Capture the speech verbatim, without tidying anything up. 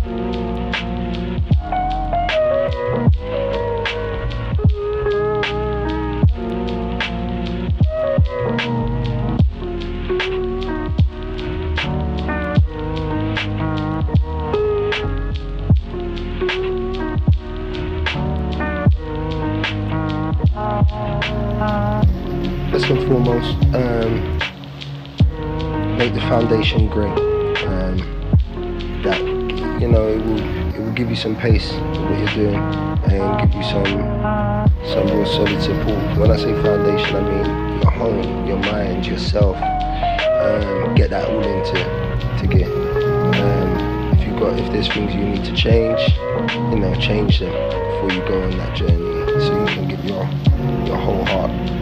First and foremost, um, make the foundation great. Um, that you know it will it will give you some pace to what you're doing and give you some some real solid support. When I say foundation, I mean your home, your mind, yourself. Um, get that all into to get. Um, if you got if there's things you need to change, you know, change them before you go on that journey, so you can give your your whole heart.